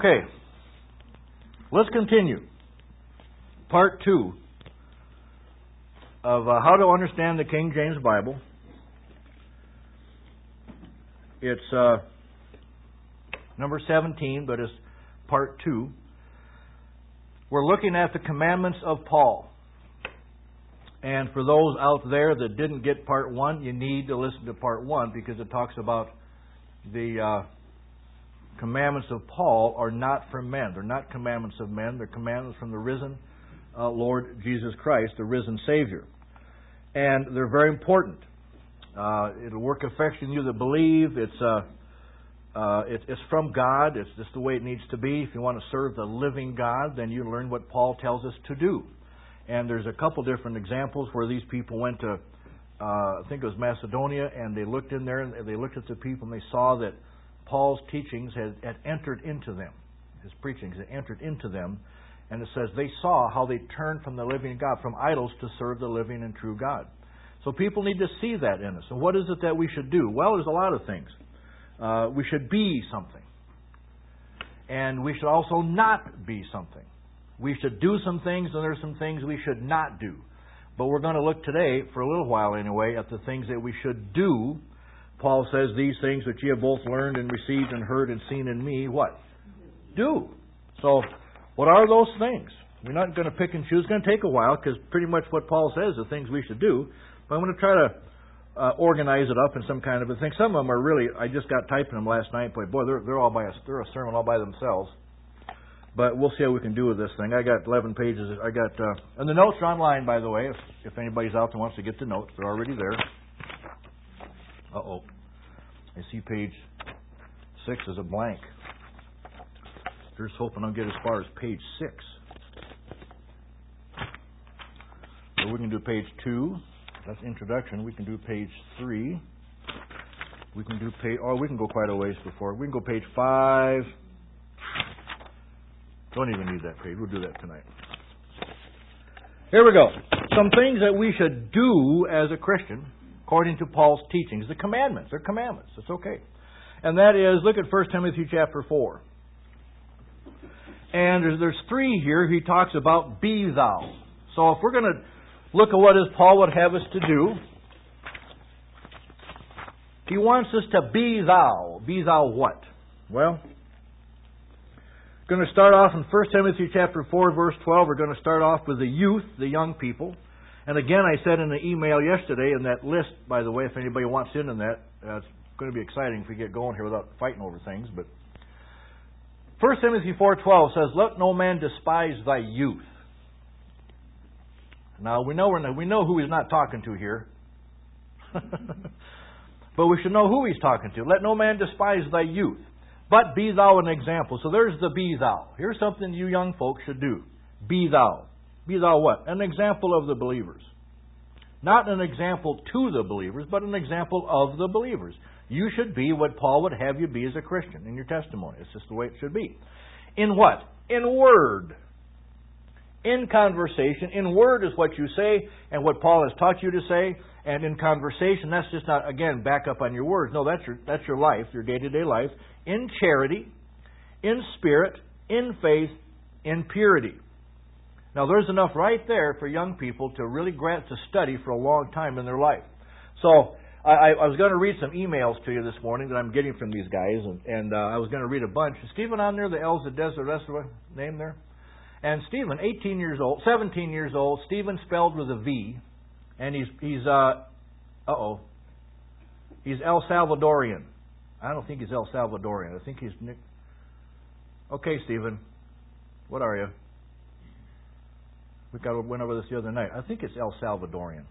Okay, let's continue. Part 2 of how to understand the King James Bible. It's number 17, but it's part 2. We're looking at the commandments of Paul. And for those out there that didn't get part 1, you need to listen to part 1 because it talks about the commandments of Paul are not from men. They're not commandments of men. They're commandments from the risen Lord Jesus Christ, the risen Savior. And they're very important. It'll work effectually in you that believe. It's from God. It's just the way it needs to be. If you want to serve the living God, then you learn what Paul tells us to do. And there's a couple different examples where these people went to, I think it was Macedonia, and they looked in there and they looked at the people and they saw that Paul's teachings had entered into them. His preachings had entered into them. And it says they saw how they turned from the living God, from idols to serve the living and true God. So people need to see that in us. And what is it that we should do? Well, there's a lot of things. We should be something. And we should also not be something. We should do some things, and there's some things we should not do. But we're going to look today, for a little while anyway, at the things that we should do. Paul says, these things which ye have both learned and received and heard and seen in me, what? Do. So, what are those things? We're not going to pick and choose. It's going to take a while, because pretty much what Paul says are things we should do. But I'm going to try to organize it up in some kind of a thing. Some of them are really, I just got typing them last night, but boy, they're a sermon all by themselves. But we'll see how we can do with this thing. I got 11 pages. And the notes are online, by the way, if anybody's out there wants to get the notes. They're already there. Uh-oh. I see page 6 is a blank. Just hoping I'll get as far as page 6. So we can do page 2. That's introduction. We can do page 3. We can do we can go quite a ways before. We can go page 5. Don't even need that page. We'll do that tonight. Here we go. Some things that we should do as a Christian, according to Paul's teachings. The commandments. They're commandments. It's okay. And that is, look at 1 Timothy chapter 4. And there's 3 here. He talks about be thou. So if we're going to look at what Paul would have us to do, he wants us to be thou. Be thou what? Well, going to start off in 1 Timothy chapter 4, verse 12. We're going to start off with the youth, the young people. And again, I said in the email yesterday, in that list, by the way, if anybody wants in on that, it's going to be exciting if we get going here without fighting over things. But 1 Timothy 4:12 says, "Let no man despise thy youth." Now we know who he's not talking to here, but we should know who he's talking to. Let no man despise thy youth, but be thou an example. So there's the be thou. Here's something you young folks should do. Be thou. Be thou what? An example of the believers. Not an example to the believers, but an example of the believers. You should be what Paul would have you be as a Christian in your testimony. It's just the way it should be. In what? In word. In conversation. In word is what you say and what Paul has taught you to say. And in conversation, that's just not, again, back up on your words. No, that's your life, your day-to-day life. In charity, in spirit, in faith, in purity. Now, there's enough right there for young people to really grant to study for a long time in their life. So, I was going to read some emails to you this morning that I'm getting from these guys, and I was going to read a bunch. Is Stephen on there, the L's, the Des, the rest of the name there? And Stephen, 17 years old, Stephen spelled with a V, and he's El Salvadorian. I don't think he's El Salvadorian. I think he's Nick. Okay, Stephen, what are you? We went over this the other night. I think it's El Salvadorian.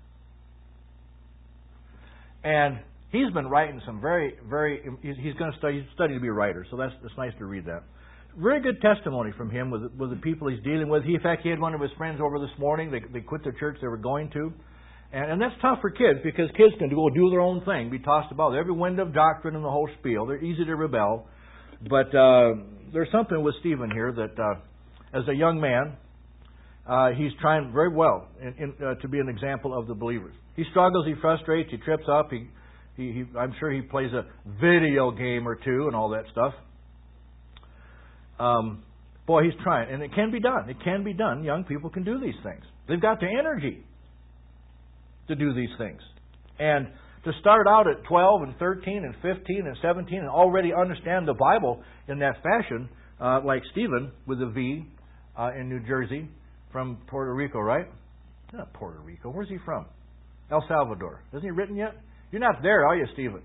And he's been writing some he's going to study to be a writer, so that's nice to read that. Very good testimony from him with the people he's dealing with. In fact, he had one of his friends over this morning. They quit the church they were going to. And that's tough for kids because kids can go do their own thing, be tossed about every wind of doctrine and the whole spiel. They're easy to rebel. But there's something with Stephen here that as a young man, he's trying very well to be an example of the believers. He struggles, he frustrates, he trips up. I'm sure he plays a video game or two and all that stuff. Boy, he's trying. And it can be done. It can be done. Young people can do these things. They've got the energy to do these things. And to start out at 12 and 13 and 15 and 17 and already understand the Bible in that fashion, like Stephen with a V in New Jersey from Puerto Rico, right? Not Puerto Rico. Where's he from? El Salvador. Isn't he written yet? You're not there, are you, Stephen?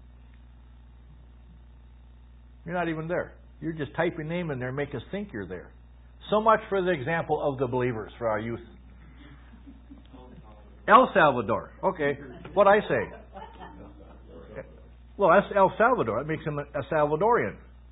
You're not even there. You're just typing name in there and make us think you're there. So much for the example of the believers for our youth. El Salvador. Okay. What'd I say? Well, that's El Salvador. That makes him a Salvadorian.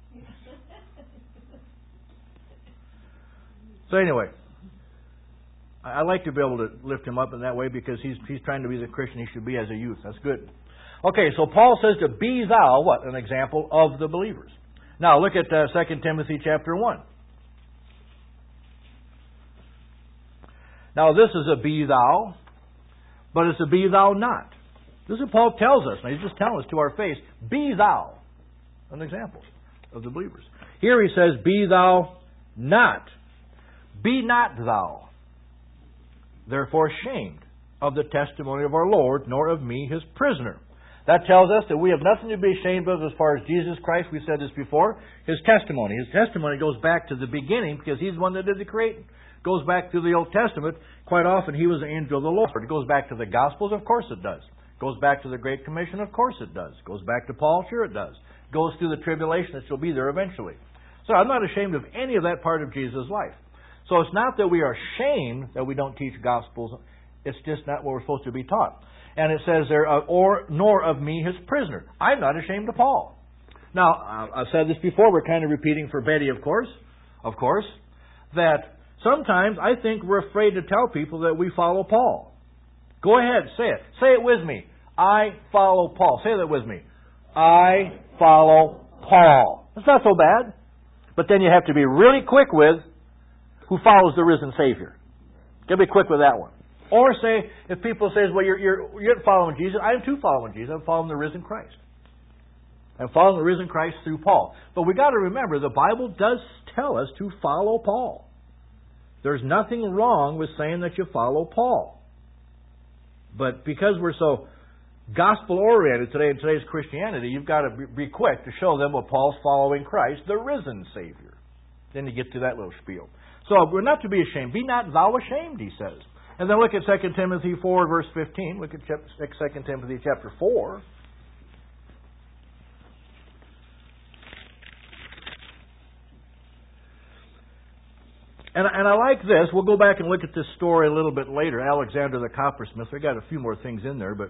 So anyway, I like to be able to lift him up in that way because he's trying to be the Christian he should be as a youth. That's good. Okay, so Paul says to be thou, what? An example of the believers. Now look at 2 Timothy chapter 1. Now this is a be thou, but it's a be thou not. This is what Paul tells us. Now he's just telling us to our face, be thou an example of the believers. Here he says, be thou not. Be not thou, therefore ashamed of the testimony of our Lord, nor of me his prisoner. That tells us that we have nothing to be ashamed of as far as Jesus Christ. We said this before. His testimony. His testimony goes back to the beginning because he's the one that did the creating. Goes back to the Old Testament. Quite often he was the angel of the Lord. It goes back to the Gospels. Of course it does. Goes back to the Great Commission. Of course it does. Goes back to Paul. Sure it does. Goes through the tribulation that shall be there eventually. So I'm not ashamed of any of that part of Jesus' life. So it's not that we are ashamed that we don't teach Gospels. It's just not what we're supposed to be taught. And it says there, nor of me his prisoner. I'm not ashamed of Paul. Now, I've said this before. We're kind of repeating for Betty, of course, that sometimes I think we're afraid to tell people that we follow Paul. Go ahead, say it. Say it with me. I follow Paul. Say that with me. I follow Paul. It's not so bad. But then you have to be really quick with who follows the risen Savior. Got to be quick with that one. Or say, if people say, well, you're following Jesus, I am too following Jesus. I'm following the risen Christ. I'm following the risen Christ through Paul. But we got to remember, the Bible does tell us to follow Paul. There's nothing wrong with saying that you follow Paul. But because we're so gospel-oriented today in today's Christianity, you've got to be quick to show them what Paul's following Christ, the risen Savior. Then you get to that little spiel. So we're not to be ashamed. Be not thou ashamed, he says. And then look at 2 Timothy 4, verse 15. Look at 2 Timothy chapter 4. And I like this. We'll go back and look at this story a little bit later. Alexander the coppersmith. We got a few more things in there, but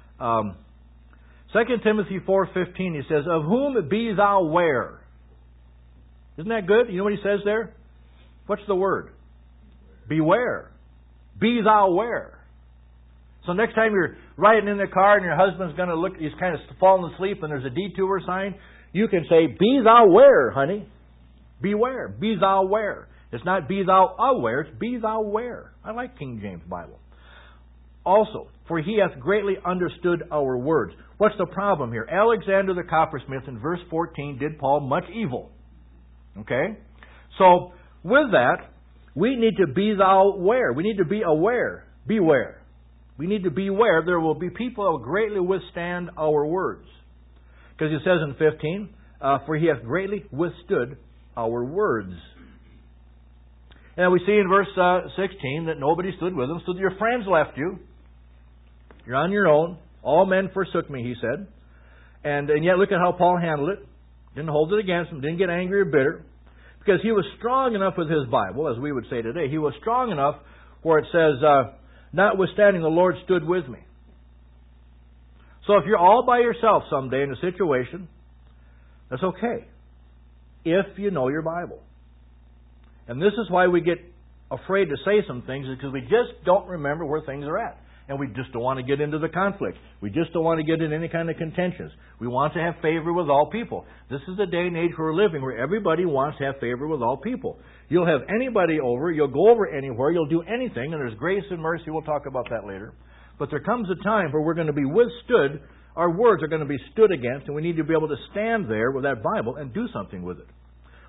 2 Timothy 4:15, he says, "Of whom be thou ware?" Isn't that good? You know what he says there? What's the word? Beware. Be thou ware. So next time you're riding in the car and your husband's going to look, he's kind of falling asleep and there's a detour sign, you can say, "Be thou ware, honey." Beware. Be thou ware. It's not be thou aware, it's be thou ware. I like King James Bible. Also, for he hath greatly understood our words. What's the problem here? Alexander the coppersmith in verse 14 did Paul much evil. Okay? So, with that, we need to be thou ware. We need to be aware. Beware. We need to beware. There will be people that will greatly withstand our words. Because it says in 15, for he hath greatly withstood our words. And we see in verse 16 that nobody stood with him, so your friends left you. You're on your own. All men forsook me, he said. And yet look at how Paul handled it. Didn't hold it against him. Didn't get angry or bitter. Because he was strong enough with his Bible, as we would say today. He was strong enough where it says, notwithstanding the Lord stood with me. So if you're all by yourself someday in a situation, that's okay. If you know your Bible. And this is why we get afraid to say some things, is because we just don't remember where things are at. And we just don't want to get into the conflict. We just don't want to get in any kind of contentions. We want to have favor with all people. This is the day and age we're living where everybody wants to have favor with all people. You'll have anybody over, you'll go over anywhere, you'll do anything, and there's grace and mercy. We'll talk about that later. But there comes a time where we're going to be withstood, our words are going to be stood against, and we need to be able to stand there with that Bible and do something with it.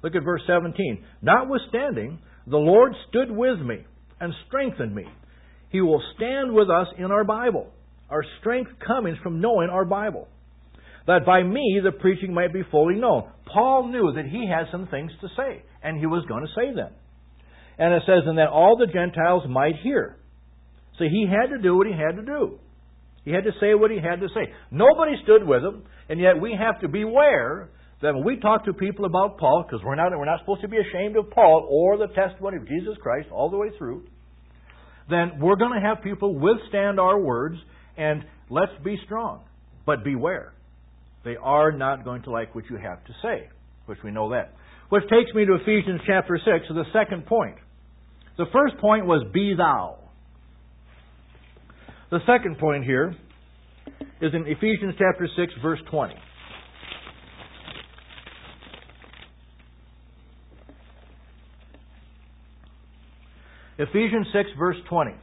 Look at verse 17. Notwithstanding, the Lord stood with me and strengthened me. He will stand with us in our Bible. Our strength comes from knowing our Bible, that by me the preaching might be fully known. Paul knew that he had some things to say, and he was going to say them. And it says, and that all the Gentiles might hear. So he had to do what he had to do. He had to say what he had to say. Nobody stood with him, and yet we have to beware that when we talk to people about Paul, because we're not supposed to be ashamed of Paul or the testimony of Jesus Christ all the way through, then we're going to have people withstand our words, and let's be strong. But beware. They are not going to like what you have to say, which we know that. Which takes me to Ephesians chapter 6, so the second point. The first point was, be thou. The second point here is in Ephesians chapter 6, verse 20. Ephesians 6, verse 20.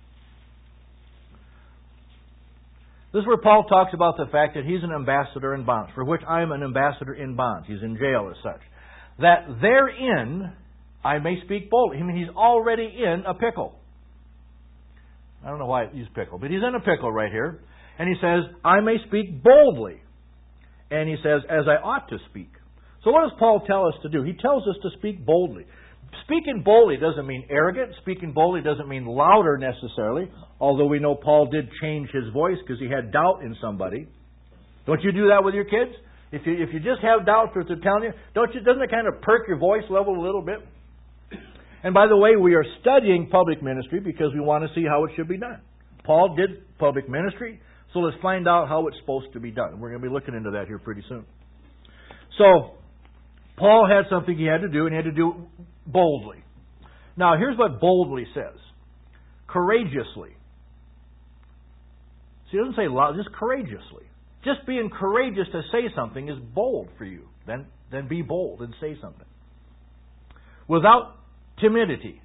This is where Paul talks about the fact that he's an ambassador in bonds, for which I am an ambassador in bonds. He's in jail as such. That therein I may speak boldly. I mean, he's already in a pickle. I don't know why I use pickle, but he's in a pickle right here. And he says, I may speak boldly. And he says, as I ought to speak. So what does Paul tell us to do? He tells us to speak boldly. Speaking boldly doesn't mean arrogant. Speaking boldly doesn't mean louder necessarily. Although we know Paul did change his voice because he had doubt in somebody. Don't you do that with your kids? If you just have doubts what they're telling you, doesn't it kind of perk your voice level a little bit? And by the way, we are studying public ministry because we want to see how it should be done. Paul did public ministry, so let's find out how it's supposed to be done. We're going to be looking into that here pretty soon. So, Paul had something he had to do, and he had to do it boldly. Now, here's what boldly says. Courageously. See, it doesn't say loud, just courageously. Just being courageous to say something is bold for you. Then be bold and say something. Without timidity.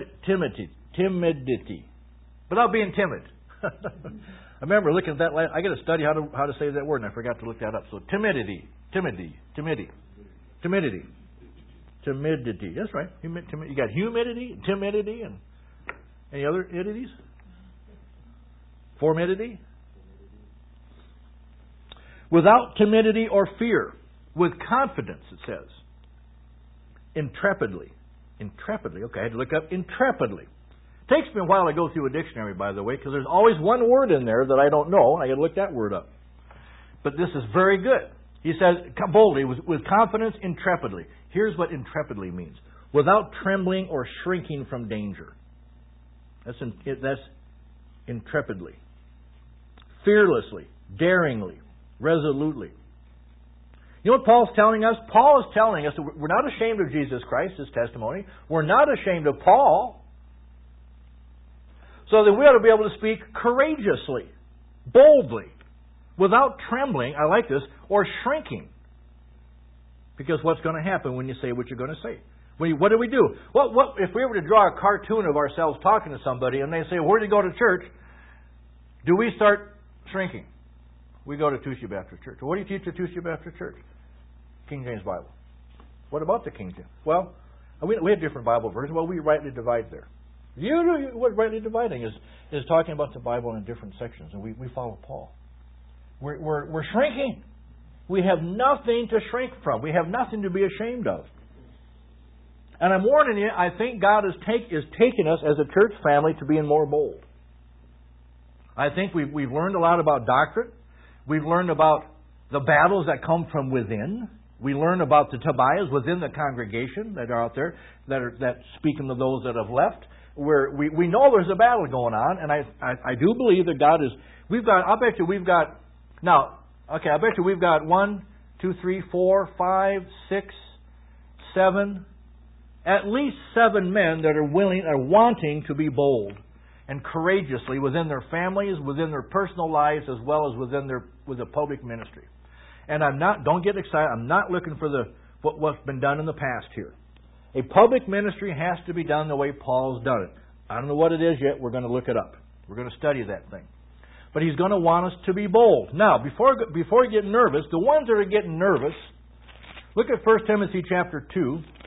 Without being timid. I remember looking at that. I got to study how to say that word, and I forgot to look that up. So timidity. That's right. You got humidity, timidity, and any other idities? Formidity. Without timidity or fear, with confidence, it says. Intrepidly. Okay, I had to look up intrepidly. Takes me a while to go through a dictionary, by the way, because there's always one word in there that I don't know, and I got to look that word up. But this is very good. He says, boldly, with confidence, intrepidly. Here's what intrepidly means. Without trembling or shrinking from danger. That's intrepidly. Fearlessly, daringly, resolutely. You know what Paul's telling us? Paul is telling us that we're not ashamed of Jesus Christ, his testimony. We're not ashamed of Paul. So that we ought to be able to speak courageously, boldly, without trembling, I like this, or shrinking. Because what's going to happen when you say what you're going to say? What do we do? What if we were to draw a cartoon of ourselves talking to somebody and they say, where do you go to church? Do we start shrinking? We go to Tousia Baptist Church. What do you teach at Tousia Baptist Church? King James Bible. What about the King James? Well, we have different Bible versions. Well, we rightly divide there. What rightly dividing is talking about the Bible in different sections, and we follow Paul. We're shrinking. We have nothing to shrink from. We have nothing to be ashamed of. And I'm warning you, I think God is taking us as a church family to being more bold. I think we've learned a lot about doctrine. We've learned about the battles that come from within. We learn about the Tobiahs within the congregation that are out there, that speaking to those that have left. Where we know there's a battle going on, and I do believe that God is. I bet you we've got 1, 2, 3, 4, 5, 6, 7, at least 7 men that are wanting to be bold and courageously within their families, within their personal lives, as well as with the public ministry. And don't get excited. I'm not looking for what's been done in the past here. A public ministry has to be done the way Paul's done it. I don't know what it is yet. We're going to look it up. We're going to study that thing. But he's going to want us to be bold. Now, before you get nervous, the ones that are getting nervous, look at 1 Timothy chapter 2.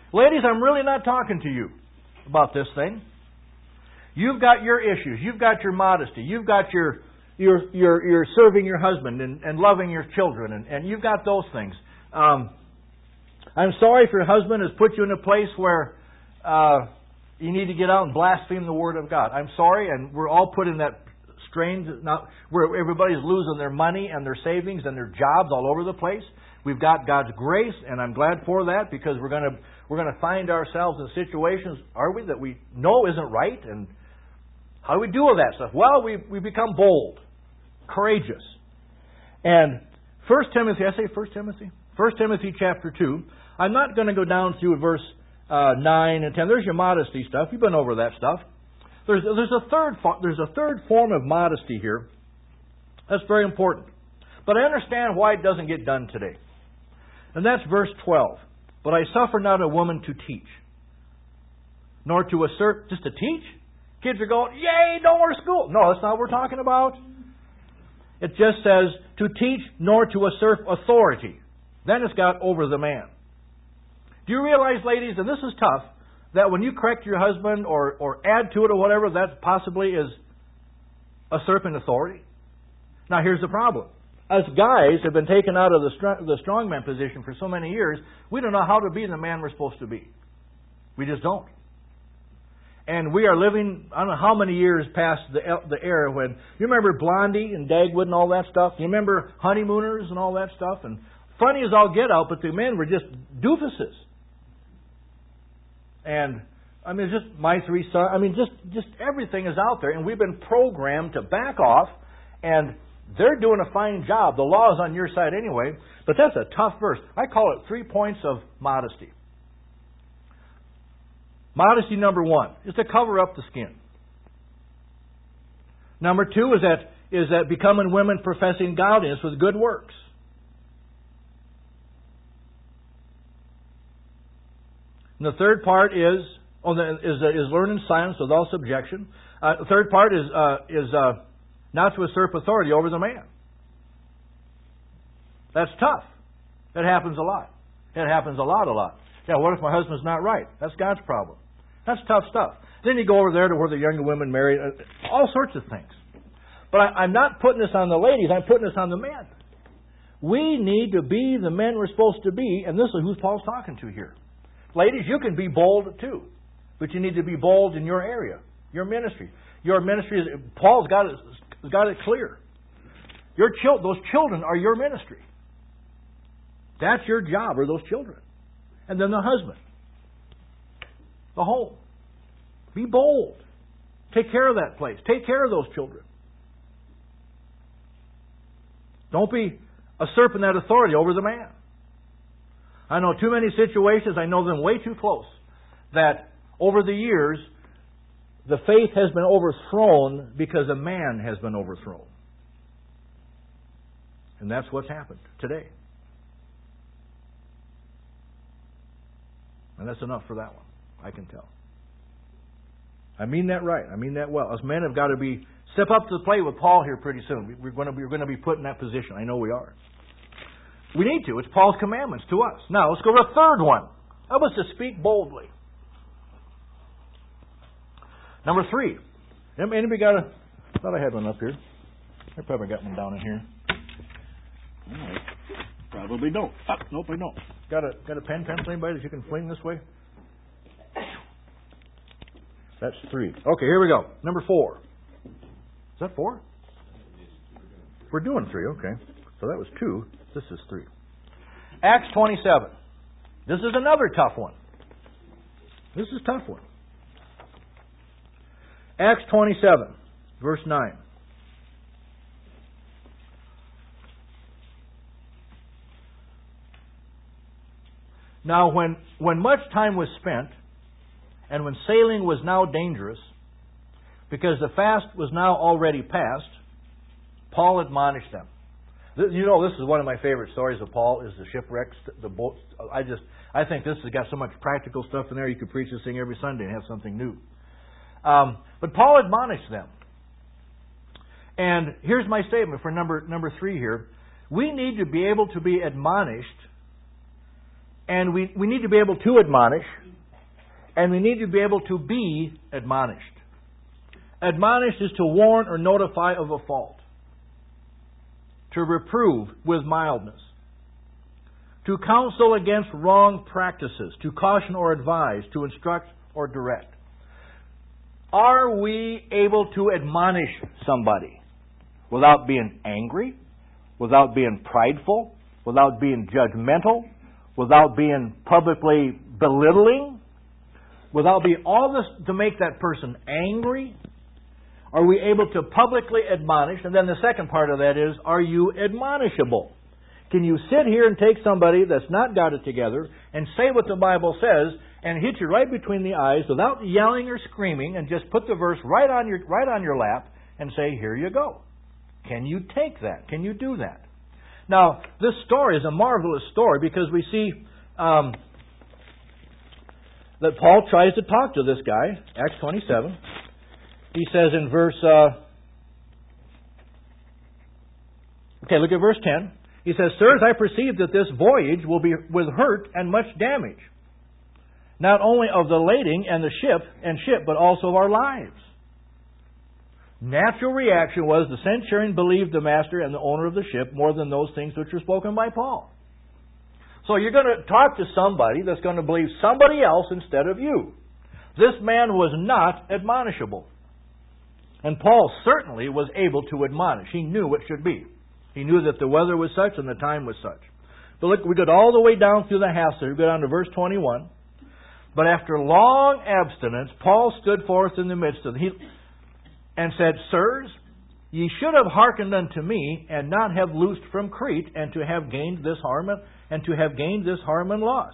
Ladies, I'm really not talking to you about this thing. You've got your issues. You've got your modesty. You've got your serving your husband and loving your children, and you've got those things. I'm sorry if your husband has put you in a place where you need to get out and blaspheme the Word of God. I'm sorry, and we're all put in that strain now where everybody's losing their money and their savings and their jobs all over the place. We've got God's grace, and I'm glad for that, because we're going to find ourselves in situations, are we, that we know isn't right, and how do we deal with that stuff? Well, we become bold, courageous. And 1 Timothy, I say 1 Timothy? 1 Timothy chapter 2. I'm not going to go down through verse 9 and 10. There's your modesty stuff. You've been over that stuff. There's a third form of modesty here. That's very important. But I understand why it doesn't get done today. And that's verse 12. But I suffer not a woman to teach, nor to assert, just to teach. Kids are going, yay, no more school. No, that's not what we're talking about. It just says to teach, nor to assert authority. Then it's got over the man. Do you realize, ladies, and this is tough, that when you correct your husband or add to it or whatever, that possibly is usurping authority? Now, here's the problem. Us guys have been taken out of the strongman position for so many years, we don't know how to be the man we're supposed to be. We just don't. And we are living, I don't know how many years past the era when, you remember Blondie and Dagwood and all that stuff? You remember Honeymooners and all that stuff? And funny as all get out, but the men were just doofuses. And, I mean, just My Three Sons, I mean, just everything is out there, and we've been programmed to back off, and they're doing a fine job. The law is on your side anyway, but that's a tough verse. I call it 3 points of modesty. Modesty number 1 is to cover up the skin. Number 2 is that becoming women professing godliness with good works. And the third part is learning silence with all subjection. The third part is not to usurp authority over the man. That's tough. It happens a lot. It happens a lot. Yeah, what if my husband's not right? That's God's problem. That's tough stuff. Then you go over there to where the younger women marry, all sorts of things. But I'm not putting this on the ladies, I'm putting this on the men. We need to be the men we're supposed to be, and this is who Paul's talking to here. Ladies, you can be bold too, but you need to be bold in your area, your ministry. Your ministry is, Paul's got it clear. Those children are your ministry. That's your job, or those children. And then the husband. The home. Be bold. Take care of that place. Take care of those children. Don't be usurping that authority over the man. I know too many situations, I know them way too close, that over the years, the faith has been overthrown because a man has been overthrown. And that's what's happened today. And that's enough for that one, I can tell. I mean that right. I mean that well. Us men have got to step up to the plate with Paul here pretty soon. We're going to be put in that position. I know we are. We need to. It's Paul's commandments to us. Now, let's go to the third one. That was to speak boldly. Number 3. Anybody got I thought I had one up here. I probably got one down in here. All right. Probably don't. Nope, I don't. Got a pen, pencil, anybody that you can fling this way? That's 3. Okay, here we go. Number 4. Is that 4? We're doing 3, okay. So that was 2. This is 3. Acts 27. This is another tough one. This is a tough one. Acts 27, verse 9. Now, when much time was spent, and when sailing was now dangerous, because the fast was now already past, Paul admonished them. You know, this is one of my favorite stories of Paul, is the shipwrecks, the boats. I think this has got so much practical stuff in there, you could preach this thing every Sunday and have something new. But Paul admonished them. And here's my statement for number 3 here. We need to be able to be admonished And we need to be able to admonish, and we need to be able to be admonished. Admonish is to warn or notify of a fault, to reprove with mildness, to counsel against wrong practices, to caution or advise, to instruct or direct. Are we able to admonish somebody without being angry, without being prideful, without being judgmental, without being publicly belittling, without being all this to make that person angry? Are we able to publicly admonish? And then the second part of that is, are you admonishable? Can you sit here and take somebody that's not got it together and say what the Bible says and hit you right between the eyes without yelling or screaming and just put the verse right on your lap and say, here you go? Can you take that? Can you do that? Now, this story is a marvelous story because we see that Paul tries to talk to this guy, Acts 27. He says in verse... look at verse 10. He says, Sirs, I perceive that this voyage will be with hurt and much damage, not only of the lading and the ship, but also of our lives. Natural reaction was the centurion believed the master and the owner of the ship more than those things which were spoken by Paul. So you're going to talk to somebody that's going to believe somebody else instead of you. This man was not admonishable. And Paul certainly was able to admonish. He knew what should be. He knew that the weather was such and the time was such. But look, we got all the way down through the half there. We go down to verse 21. But after long abstinence, Paul stood forth in the midst of them and said, Sirs, ye should have hearkened unto me, and not have loosed from Crete, and to have gained this harm and loss.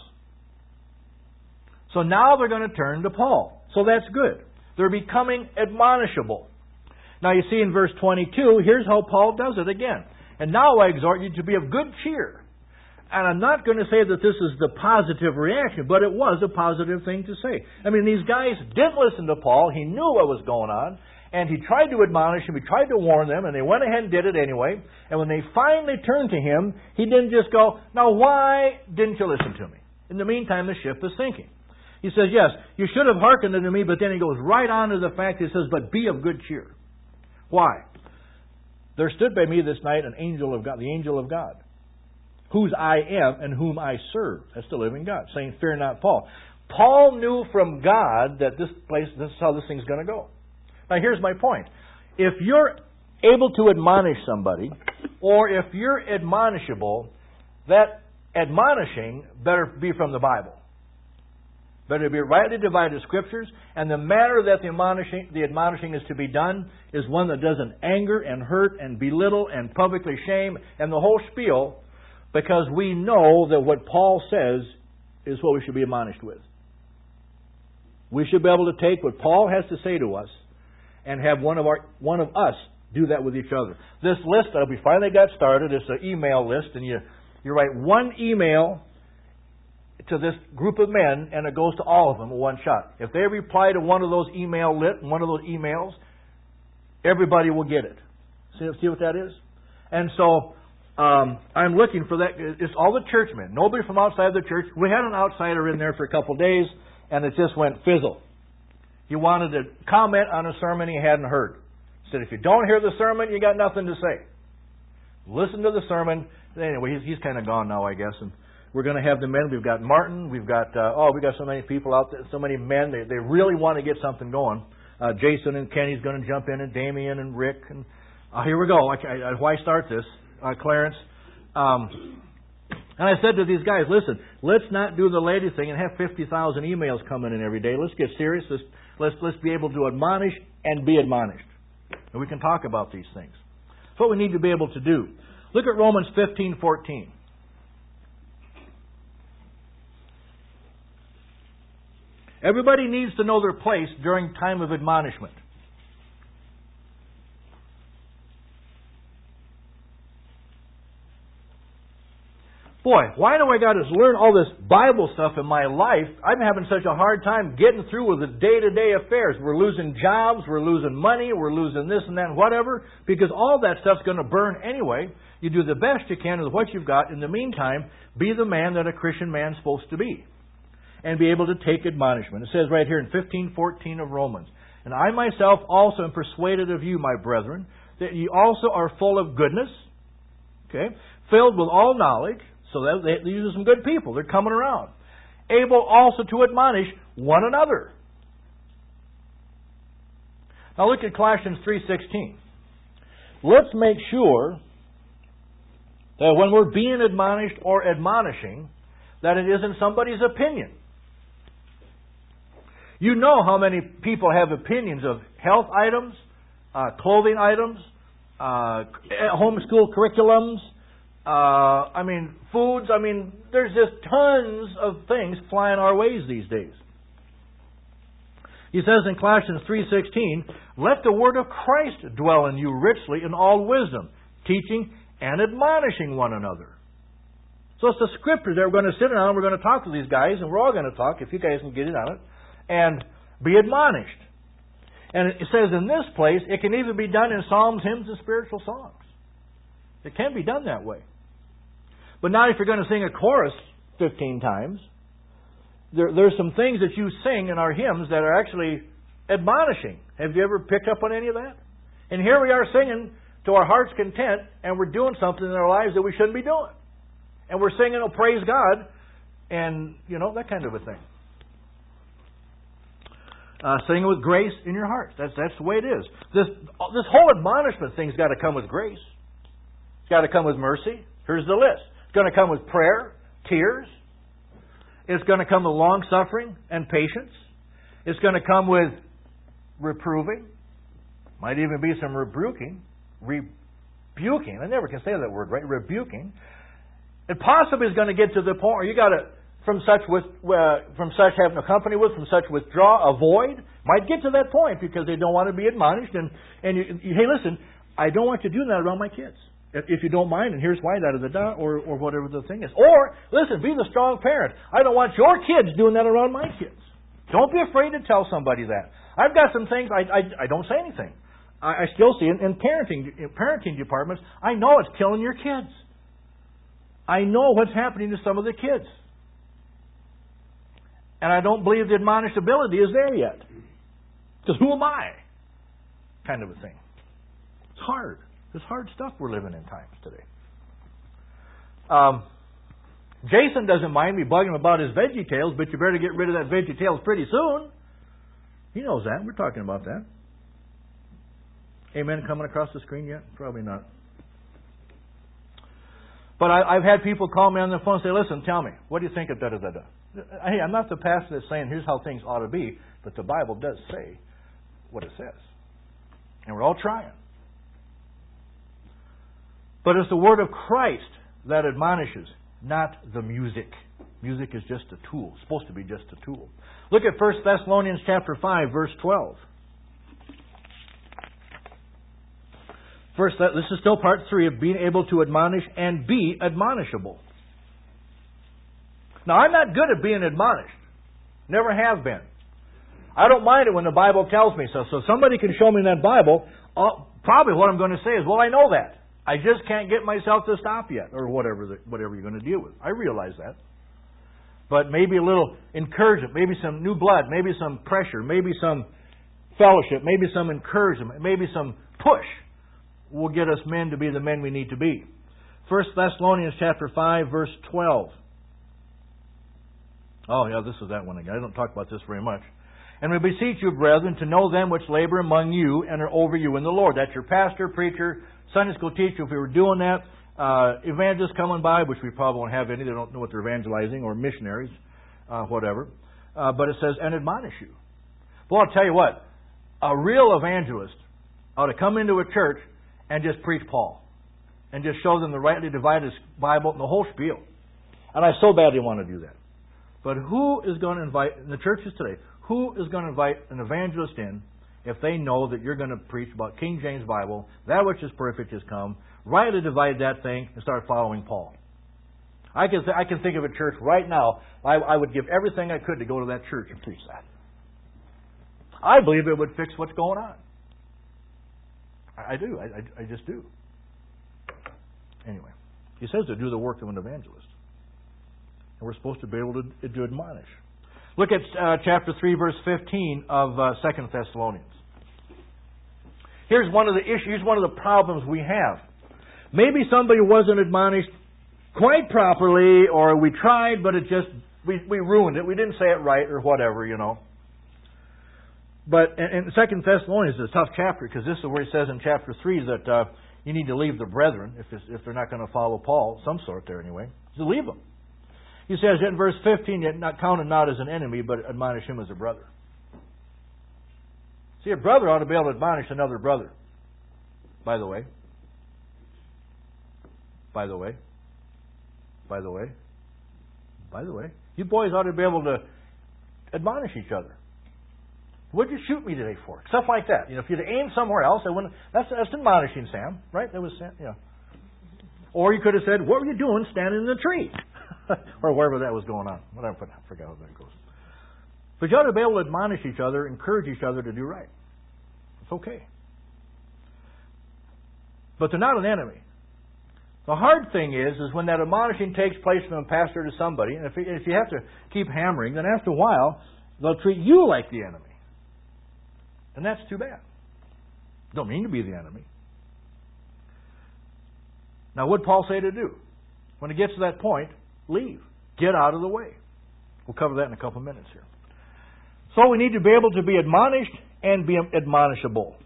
So now they're going to turn to Paul. So that's good. They're becoming admonishable. Now you see in verse 22, here's how Paul does it again. And now I exhort you to be of good cheer. And I'm not going to say that this is the positive reaction, but it was a positive thing to say. I mean, these guys didn't listen to Paul. He knew what was going on. And he tried to admonish them. He tried to warn them. And they went ahead and did it anyway. And when they finally turned to him, he didn't just go, now why didn't you listen to me? In the meantime, the ship is sinking. He says, yes, you should have hearkened unto me. But then he goes right on to the fact, he says, but be of good cheer. Why? There stood by me this night an angel of God, the angel of God, whose I am and whom I serve. That's the living God, saying, fear not, Paul. Paul knew from God that this is how this thing's going to go. Now here's my point. If you're able to admonish somebody, or if you're admonishable, that admonishing better be from the Bible. Better be rightly divided Scriptures, and the manner that the admonishing is to be done is one that doesn't anger and hurt and belittle and publicly shame and the whole spiel, because we know that what Paul says is what we should be admonished with. We should be able to take what Paul has to say to us and have one of us do that with each other. This list that we finally got started is an email list, and you write one email to this group of men, and it goes to all of them in one shot. If they reply to one of those emails, everybody will get it. See what that is? And so I'm looking for that. It's all the churchmen. Nobody from outside the church. We had an outsider in there for a couple of days, and it just went fizzle. He wanted to comment on a sermon he hadn't heard. He said, if you don't hear the sermon, you got nothing to say. Listen to the sermon. Anyway, he's kind of gone now, I guess. And we're going to have the men. We've got Martin. We've got so many people out there, so many men. They really want to get something going. Jason and Kenny's going to jump in, and Damien and Rick. And here we go. Why start this? Clarence. And I said to these guys, listen, let's not do the lady thing and have 50,000 emails coming in every day. Let's get serious. Let's be able to admonish and be admonished. And we can talk about these things. That's what we need to be able to do. Look at Romans 15:14. Everybody needs to know their place during time of admonishment. Boy, why do I got to learn all this Bible stuff in my life? I'm having such a hard time getting through with the day-to-day affairs. We're losing jobs, we're losing money, we're losing this and that and whatever, because all that stuff's going to burn anyway. You do the best you can with what you've got. In the meantime, be the man that a Christian man's supposed to be, and be able to take admonishment. It says right here in 15:14 of Romans, "And I myself also am persuaded of you, my brethren, that ye also are full of goodness," okay, "filled with all knowledge." So these are some good people. They're coming around. "Able also to admonish one another." Now look at Colossians 3:16. Let's make sure that when we're being admonished or admonishing, that it isn't somebody's opinion. You know how many people have opinions of health items, clothing items, homeschool curriculums, foods. There's just tons of things flying our ways these days. He says in Colossians 3:16, "Let the word of Christ dwell in you richly in all wisdom, teaching and admonishing one another." So it's the Scriptures that we're going to sit down and we're going to talk to these guys, and we're all going to talk, if you guys can get it on it, and be admonished. And it says in this place, it can even be done in psalms, hymns, and spiritual songs. It can be done that way. But not if you're going to sing a chorus 15 times. There's some things that you sing in our hymns that are actually admonishing. Have you ever picked up on any of that? And here we are singing to our heart's content, and we're doing something in our lives that we shouldn't be doing. And we're singing, "Oh, praise God," and, that kind of a thing. Singing with grace in your heart. That's the way it is. This whole admonishment thing's got to come with grace. It's got to come with mercy. Here's the list. It's going to come with prayer, tears. It's going to come with long-suffering and patience. It's going to come with reproving. Might even be some rebuking. I never can say that word right. Rebuking. It possibly is going to get to the point where you got to, from such have no company with, from such withdraw, avoid. Might get to that point because they don't want to be admonished. And hey, listen, I don't want you doing that around my kids. If you don't mind, and here's why, or whatever the thing is. Or, listen, be the strong parent. I don't want your kids doing that around my kids. Don't be afraid to tell somebody that. I've got some things, I don't say anything. I still see in parenting departments, I know it's killing your kids. I know what's happening to some of the kids. And I don't believe the admonishability is there yet. Because who am I? Kind of a thing. It's hard. It's hard stuff we're living in times today. Jason doesn't mind me bugging him about his Veggie Tales, but you better get rid of that Veggie Tales pretty soon. He knows that. We're talking about that. Amen coming across the screen yet? Probably not. But I've had people call me on the phone and say, "Listen, tell me, what do you think of da-da-da-da?" Hey, I'm not the pastor that's saying, "Here's how things ought to be," but the Bible does say what it says. And we're all trying. But it's the word of Christ that admonishes, not the music. Music is just a tool. It's supposed to be just a tool. Look at 1 Thessalonians chapter 5, verse 12. First, this is still part 3 of being able to admonish and be admonishable. Now, I'm not good at being admonished. Never have been. I don't mind it when the Bible tells me so. So if somebody can show me in that Bible, probably what I'm going to say is, "Well, I know that. I just can't get myself to stop yet," or whatever you're going to deal with. I realize that. But maybe a little encouragement, maybe some new blood, maybe some pressure, maybe some fellowship, maybe some encouragement, maybe some push will get us men to be the men we need to be. 1 Thessalonians chapter 5, verse 12. Oh, yeah, this is that one again. I don't talk about this very much. "And we beseech you, brethren, to know them which labor among you and are over you in the Lord." That's your pastor, preacher, Sunday school teacher. If we were doing that, evangelists coming by, which we probably won't have any. They don't know what they're evangelizing, or missionaries, whatever. But it says, "and admonish you." Well, I'll tell you what. A real evangelist ought to come into a church and just preach Paul. And just show them the rightly divided Bible and the whole spiel. And I so badly want to do that. But who is going to invite, in the churches today, who is going to invite an evangelist in if they know that you're going to preach about King James Bible, that which is perfect has come, rightly divide that thing, and start following Paul? I can think of a church right now. I would give everything I could to go to that church and preach that. I believe it would fix what's going on. I do. I just do. Anyway, he says to do the work of an evangelist. And we're supposed to be able to admonish. Look at chapter 3, verse 15 of 2 Thessalonians. Here's one of the issues, one of the problems we have. Maybe somebody wasn't admonished quite properly, or we tried, but we ruined it. We didn't say it right, or whatever, you know. But in 2 Thessalonians is a tough chapter, because this is where he says in chapter 3 that you need to leave the brethren, if they're not going to follow Paul, some sort there anyway, to leave them. He says in verse 15, yet not counted not as an enemy, but admonish him as a brother. See, a brother ought to be able to admonish another brother. By the way. By the way. By the way. By the way. You boys ought to be able to admonish each other. What'd you shoot me today for? Stuff like that. You know, if you'd aimed somewhere else, I wouldn't. That's admonishing, Sam, right? That was, yeah. Or you could have said, "What were you doing standing in the tree?" Or wherever that was going on. Whatever, I forgot how that goes. But you ought to be able to admonish each other, encourage each other to do right. It's okay. But they're not an enemy. The hard thing is when that admonishing takes place from a pastor to somebody, and if you have to keep hammering, then after a while, they'll treat you like the enemy. And that's too bad. Don't mean to be the enemy. Now, what did Paul say to do? When it gets to that point, leave. Get out of the way. We'll cover that in a couple of minutes here. So we need to be able to be admonished and be admonishable.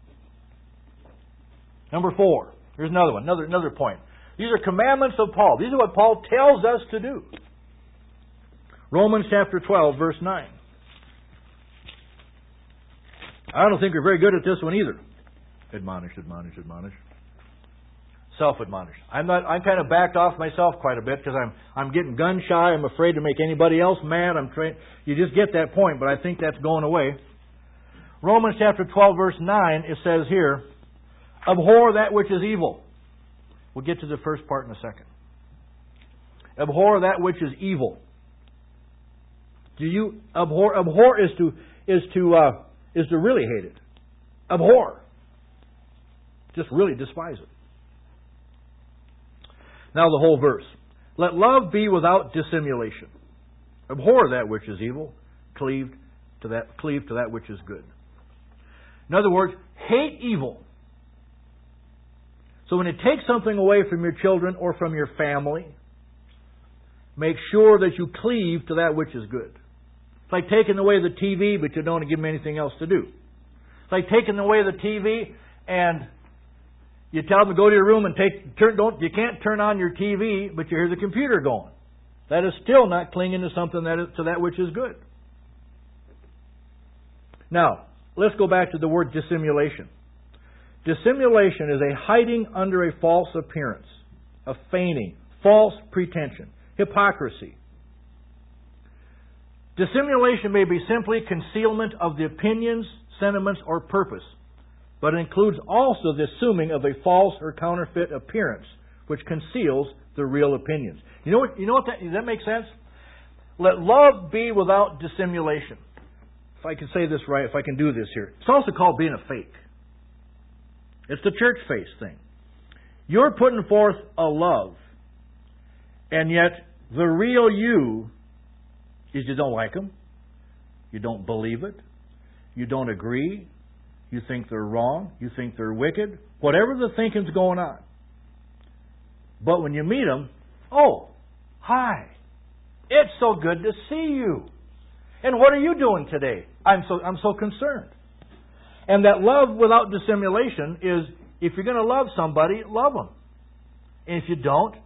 Number 4. Here's another one. Another point. These are commandments of Paul. These are what Paul tells us to do. Romans chapter 12, verse 9. I don't think we're very good at this one either. Admonish, admonish, admonish. Self-admonish. I'm kind of backed off myself quite a bit because I'm getting gun shy. I'm afraid to make anybody else mad. You just get that point, but I think that's going away. Romans chapter 12, verse 9, it says here, abhor that which is evil. We'll get to the first part in a second. Abhor that which is evil. Do you abhor? Abhor is to really hate it. Abhor. Just really despise it. Now the whole verse. Let love be without dissimulation. Abhor that which is evil. Cleave to that which is good. In other words, hate evil. So when you take something away from your children or from your family, make sure that you cleave to that which is good. It's like taking away the TV, but you don't give them anything else to do. It's like taking away the TV and you tell them to go to your room and you can't turn on your TV, but you hear the computer going. That is still not clinging to something to that which is good. Now, let's go back to the word dissimulation. Dissimulation is a hiding under a false appearance, a feigning, false pretension, hypocrisy. Dissimulation may be simply concealment of the opinions, sentiments, or purpose, but it includes also the assuming of a false or counterfeit appearance, which conceals the real opinions. You know what does that make sense? Let love be without dissimulation. If I can say this right, if I can do this here. It's also called being a fake. It's the church face thing. You're putting forth a love, and yet the real you is you don't like them, you don't believe it, you don't agree, you think they're wrong, you think they're wicked, whatever the thinking's going on. But when you meet them, oh, hi, it's so good to see you. And what are you doing today? I'm so concerned. And that love without dissimulation is, if you're going to love somebody, love them. And if you don't.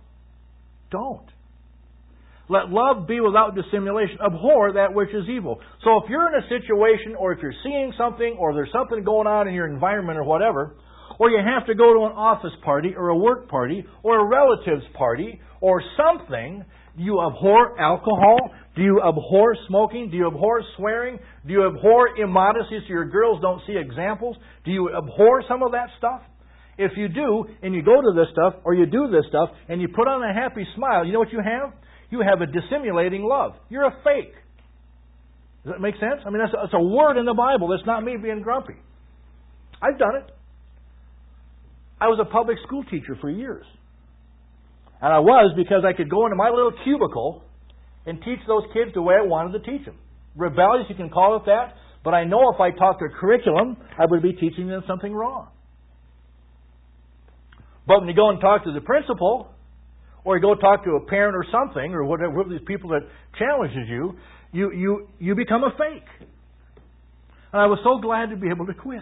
Let love be without dissimulation. Abhor that which is evil. So if you're in a situation, or if you're seeing something, or there's something going on in your environment or whatever, or you have to go to an office party, or a work party, or a relative's party, or something, do you abhor alcohol? Do you abhor smoking? Do you abhor swearing? Do you abhor immodesty so your girls don't see examples? Do you abhor some of that stuff? If you do, and you go to this stuff, or you do this stuff, and you put on a happy smile, you know what you have? You have a dissimulating love. You're a fake. Does that make sense? I mean, that's a word in the Bible. That's not me being grumpy. I've done it. I was a public school teacher for years. And I was because I could go into my little cubicle and teach those kids the way I wanted to teach them. Rebellious, you can call it that, but I know if I taught their curriculum, I would be teaching them something wrong. But when you go and talk to the principal, or you go talk to a parent or something, or whatever these people that challenges you, you become a fake. And I was so glad to be able to quit.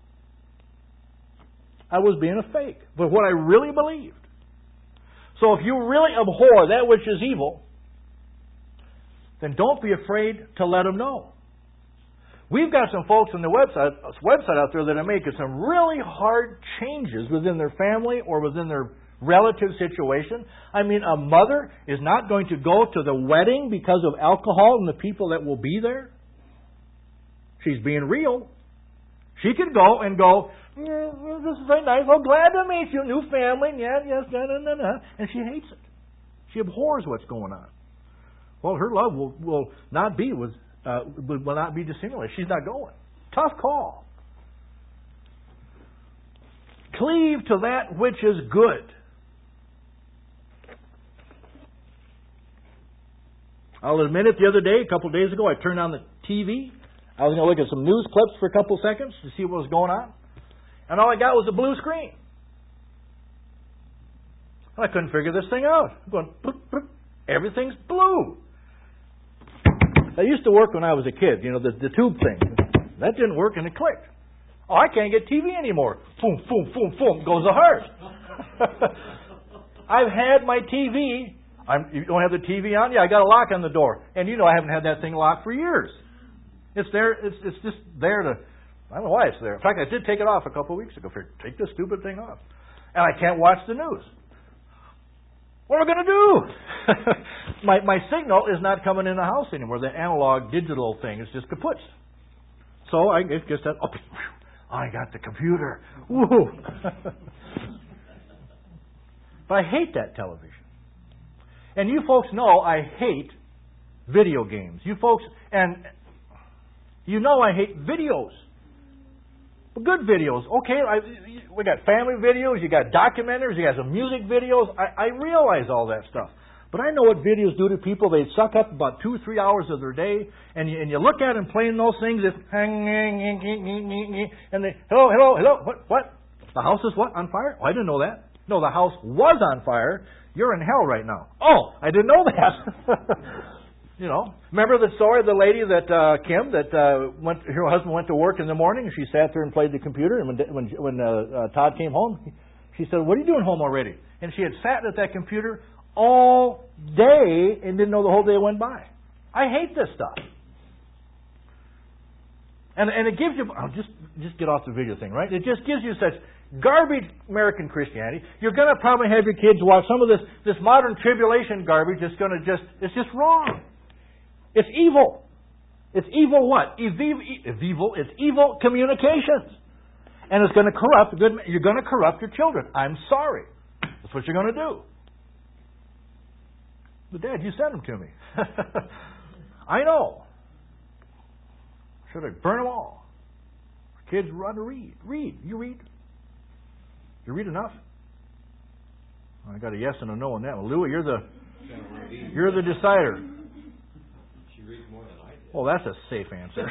I was being a fake. But what I really believed. So if you really abhor that which is evil, then don't be afraid to let them know. We've got some folks on the website out there that are making some really hard changes within their family or within their relative situation. I mean, a mother is not going to go to the wedding because of alcohol and the people that will be there. She's being real. She could go and go, this is very nice. Oh, glad to meet you. New family. Yeah, yes, and she hates it. She abhors what's going on. Well, her love will not be will not be dissimulated. She's not going. Tough call. Cleave to that which is good. I'll admit it, the other day, a couple of days ago, I turned on the TV. I was going to look at some news clips for a couple of seconds to see what was going on. And all I got was a blue screen. And I couldn't figure this thing out. I'm going, bloop, bloop. Everything's blue. That used to work when I was a kid, the tube thing. That didn't work and it clicked. Oh, I can't get TV anymore. Boom, boom, boom, boom, goes the heart. I've had my TV. You don't have the TV on? Yeah, I got a lock on the door. And I haven't had that thing locked for years. It's there. It's just there to... I don't know why it's there. In fact, I did take it off a couple of weeks ago. Take this stupid thing off. And I can't watch the news. What am I going to do? my signal is not coming in the house anymore. The analog digital thing is just kaput. So I just said, I got the computer. Woo! But I hate that television. And you folks know I hate video games. You folks, and you know I hate videos. Good videos. Okay, we got family videos, you got documentaries, you got some music videos. I realize all that stuff. But I know what videos do to people. They suck up about 2-3 hours of their day, and you look at them playing those things, it's and they, hello, what? The house is what? On fire? Oh, I didn't know that. No, the house was on fire. You're in hell right now. Oh, I didn't know that. Remember the story of the lady that Kim that her husband went to work in the morning and she sat there and played the computer, and when Todd came home, she said, "What are you doing home already?" And she had sat at that computer all day and didn't know the whole day went by. I hate this stuff. And it gives you just get off the video thing, right? It just gives you such garbage American Christianity. You're going to probably have your kids watch some of this modern tribulation garbage. It's just wrong. It's evil. It's evil what? It's evil communications. And it's going to corrupt you're going to corrupt your children. I'm sorry. That's what you're going to do. But Dad, you sent them to me. I know. Should I burn them all? Kids run to read. Read. You read? You read enough? I got a yes and a no on that one. Louis, you're the decider. She reads more than I do. Well, that's a safe answer.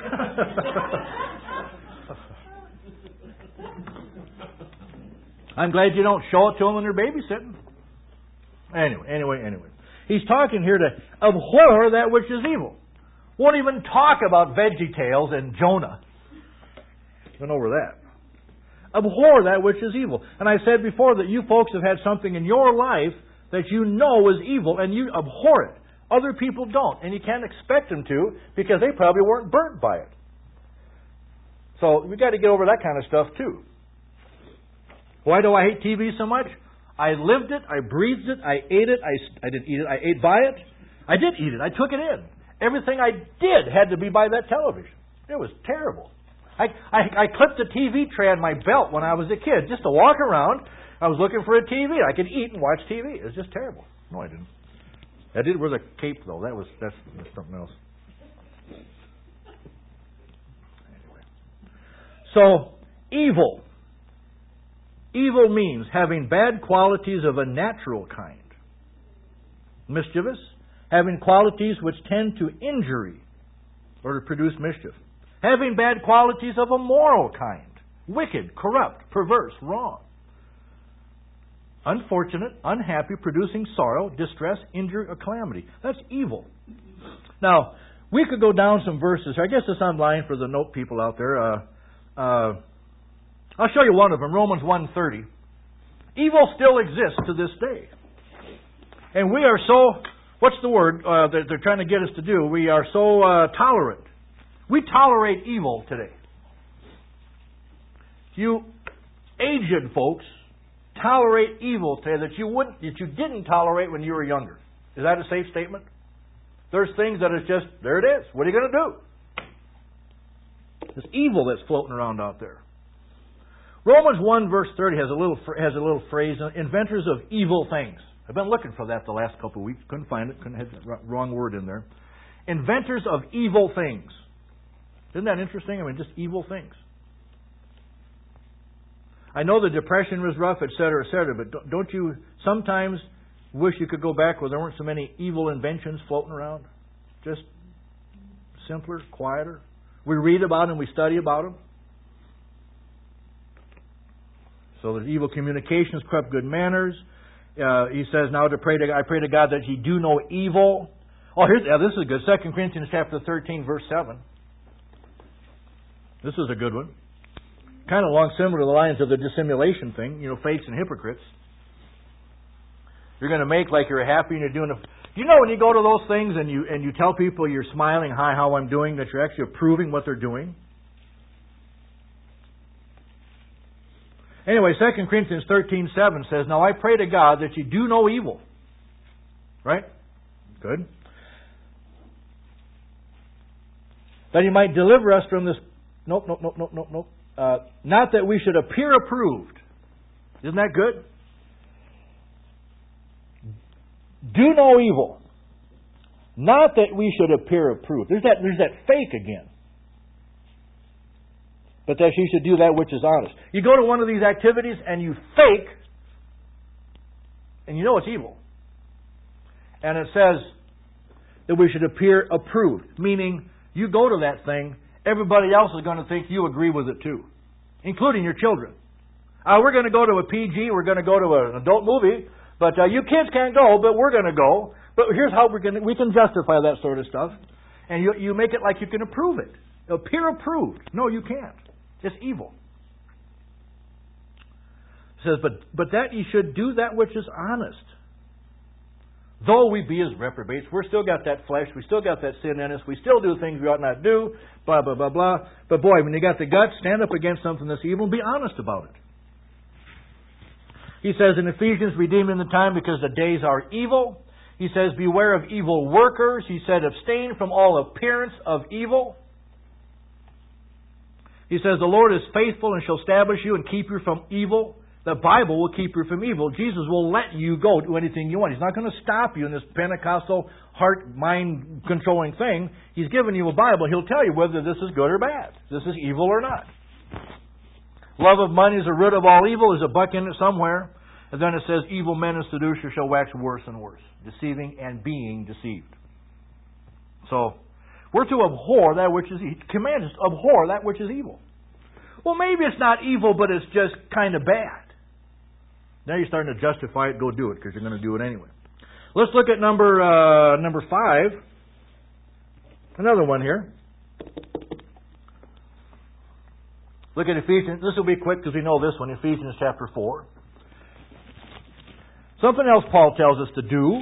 I'm glad you don't show it to them when they're babysitting. Anyway. He's talking here to abhor that which is evil. Won't even talk about VeggieTales and Jonah. Went over that. Abhor that which is evil. And I said before that you folks have had something in your life that you know is evil and you abhor it. Other people don't. And you can't expect them to because they probably weren't burnt by it. So we've got to get over that kind of stuff too. Why do I hate TV so much? I lived it. I breathed it. I ate it. I didn't eat it. I ate by it. I did eat it. I took it in. Everything I did had to be by that television. It was terrible. I clipped a TV tray on my belt when I was a kid just to walk around. I was looking for a TV. I could eat and watch TV. It was just terrible. No, I didn't. I did wear the cape though. That's something else. Anyway. So, evil. Evil means having bad qualities of a natural kind. Mischievous, having qualities which tend to injury or to produce mischief. Having bad qualities of a moral kind. Wicked, corrupt, perverse, wrong. Unfortunate, unhappy, producing sorrow, distress, injury, or calamity. That's evil. Now, we could go down some verses. I guess it's online for the note people out there. I'll show you one of them, Romans 1:30. Evil still exists to this day. And we are so, what's the word that they're trying to get us to do? We are so tolerant. We tolerate evil today. You aged folks tolerate evil today that you didn't tolerate when you were younger. Is that a safe statement? There's things that is just, there it is. What are you going to do? This evil that's floating around out there. Romans 1 verse 30 has a little phrase, inventors of evil things. I've been looking for that the last couple of weeks. Couldn't find it. Couldn't have the wrong word in there. Inventors of evil things. Isn't that interesting? I mean, just evil things. I know the Depression was rough, etc., but don't you sometimes wish you could go back where there weren't so many evil inventions floating around? Just simpler, quieter. We read about them, we study about them. So there's evil communications, corrupt good manners. He says now I pray to God that ye do no evil. Oh, this is good. 2 Corinthians chapter 13, verse 7. This is a good one. Kind of along similar to the lines of the dissimulation thing, fakes and hypocrites. You're going to make like you're happy and you're doing it. You know when you go to those things and you tell people you're smiling, hi, how I'm doing, that you're actually approving what they're doing? Anyway, 2 Corinthians 13:7 says, now I pray to God that you do no evil. Right? Good. That He might deliver us from this. Nope. Not that we should appear approved. Isn't that good? Do no evil. Not that we should appear approved. There's that fake again. But that you should do that which is honest. You go to one of these activities and you fake, and you know it's evil. And it says that we should appear approved. Meaning, you go to that thing, everybody else is going to think you agree with it too. Including your children. We're going to go to a PG, we're going to go to an adult movie, but you kids can't go, but we're going to go. But here's how we can justify that sort of stuff. And you make it like you can approve it. Appear approved. No, you can't. It's evil. It says, but that ye should do that which is honest. Though we be as reprobates, we're still got that flesh, we still got that sin in us, we still do things we ought not do, blah, blah, blah, blah. But boy, when you got the guts, stand up against something that's evil and be honest about it. He says in Ephesians, redeem in the time because the days are evil. He says, beware of evil workers. He said, abstain from all appearance of evil. He says, the Lord is faithful and shall establish you and keep you from evil. The Bible will keep you from evil. Jesus will let you go do anything you want. He's not going to stop you in this Pentecostal heart, mind controlling thing. He's given you a Bible. He'll tell you whether this is good or bad. This is evil or not. Love of money is the root of all evil. There's a buck in it somewhere. And then it says, evil men and seducers shall wax worse and worse, deceiving and being deceived. So, we're to abhor that which is evil. Command us to abhor that which is evil. Well, maybe it's not evil, but it's just kind of bad. Now you're starting to justify it, go do it, because you're going to do it anyway. Let's look at number 5. Another one here. Look at Ephesians. This will be quick because we know this one. Ephesians chapter 4. Something else Paul tells us to do.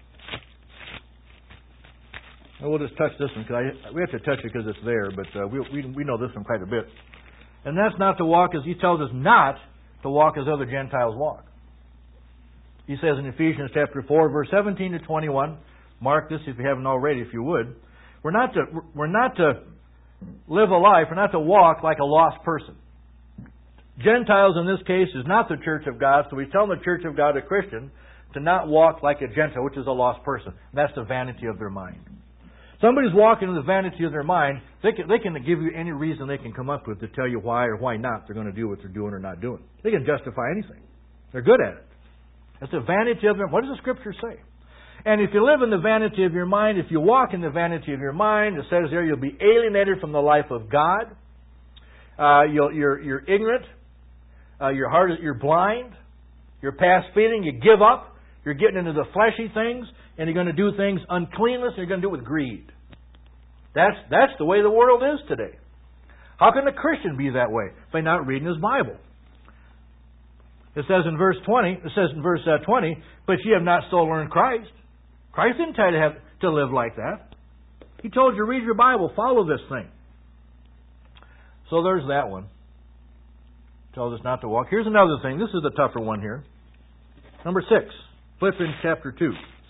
And we'll just touch this one because we have to touch it because it's there, but we know this one quite a bit. And that's not to walk as he tells us not to walk as other Gentiles walk. He says in Ephesians chapter 4, verse 17 to 21. Mark this if you haven't already, if you would. We're not to live a life, or not to walk like a lost person. Gentiles in this case is not the church of God, so we tell the church of God, a Christian, to not walk like a Gentile, which is a lost person. That's the vanity of their mind. Somebody's walking in the vanity of their mind, they can give you any reason they can come up with to tell you why or why not they're going to do what they're doing or not doing. They can justify anything. They're good at it. It's the vanity of their mind. What does the Scripture say? And if you live in the vanity of your mind, if you walk in the vanity of your mind, it says there you'll be alienated from the life of God. You're ignorant. You're blind. You're past feeling. You give up. You're getting into the fleshy things, and you're going to do things uncleanness, and you're going to do it with greed. That's the way the world is today. How can a Christian be that way? By not reading his Bible. It says in verse 20, but ye have not so learned Christ. Christ didn't tell you to live like that. He told you, read your Bible, follow this thing. So there's that one. Tells us not to walk. Here's another thing. This is the tougher one here. Number 6. Philippians chapter 2.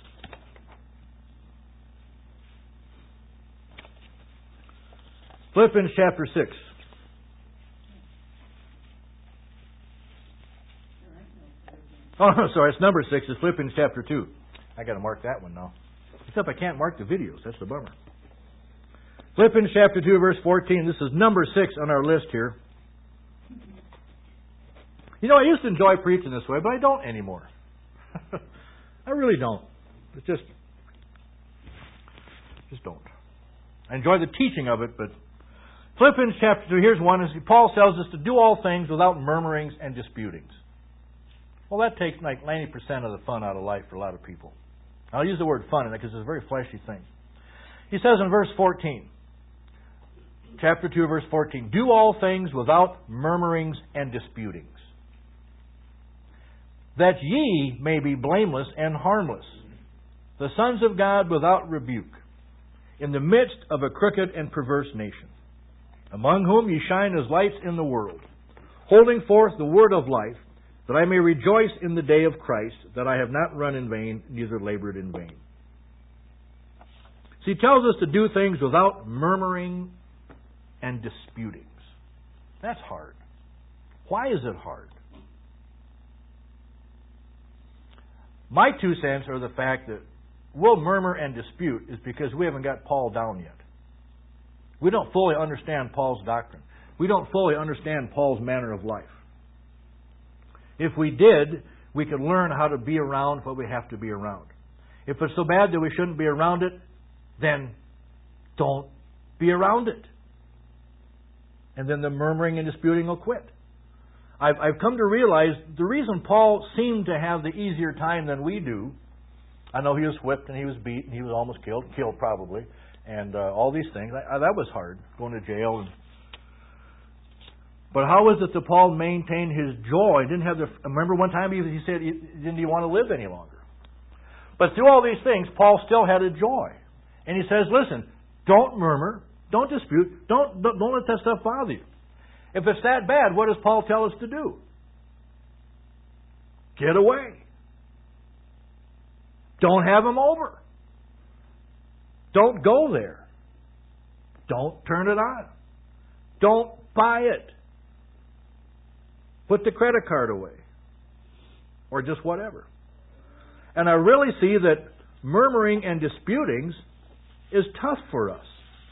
Philippians chapter 6. Oh, no, sorry, it's number 6. It's Philippians chapter 2. I got to mark that one now. Except I can't mark the videos. That's the bummer. Philippians chapter 2, verse 14. This is number 6 on our list here. You know, I used to enjoy preaching this way, but I don't anymore. I really don't. It's just don't. I enjoy the teaching of it, but Philippians chapter 2, here's one. Paul tells us to do all things without murmurings and disputings. Well, that takes like 90% of the fun out of life for a lot of people. I'll use the word fun in it because it's a very fleshy thing. He says in verse 14, chapter 2, verse 14, do all things without murmurings and disputings, that ye may be blameless and harmless, the sons of God without rebuke, in the midst of a crooked and perverse nation, among whom ye shine as lights in the world, holding forth the word of life, that I may rejoice in the day of Christ, that I have not run in vain, neither labored in vain. So he tells us to do things without murmuring and disputings. That's hard. Why is it hard? My 2 cents are the fact that we'll murmur and dispute is because we haven't got Paul down yet. We don't fully understand Paul's doctrine. We don't fully understand Paul's manner of life. If we did, we could learn how to be around what we have to be around. If it's so bad that we shouldn't be around it, then don't be around it. And then the murmuring and disputing will quit. I've come to realize the reason Paul seemed to have the easier time than we do, I know he was whipped and he was beaten, he was almost killed probably, and all these things. That was hard, going to jail. But how was it that Paul maintained his joy? Remember one time he said he didn't even want to live any longer. But through all these things, Paul still had a joy. And he says, listen, don't murmur, don't dispute, don't let that stuff bother you. If it's that bad, what does Paul tell us to do? Get away. Don't have them over. Don't go there. Don't turn it on. Don't buy it. Put the credit card away. Or just whatever. And I really see that murmuring and disputings is tough for us.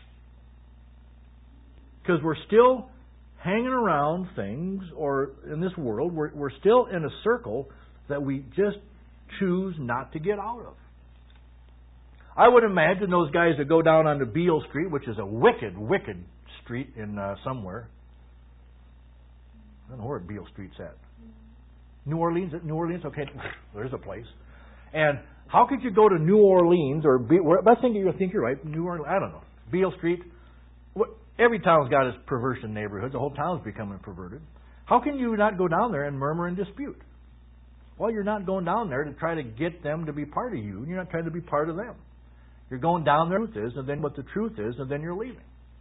Because we're still hanging around things, or in this world, we're still in a circle that we just choose not to get out of. I would imagine those guys that go down onto Beale Street, which is a wicked, wicked street in somewhere. I don't know where Beale Street's at. New Orleans? New Orleans? Okay, there's a place. And how could you go to New Orleans, or I think you're right, New Orleans, I don't know, Beale Street. Every town's got its perversion neighborhoods. The whole town's becoming perverted. How can you not go down there and murmur and dispute? Well, you're not going down there to try to get them to be part of you. You're not trying to be part of them. You're going down there with this, and then what the truth is, and then you're leaving.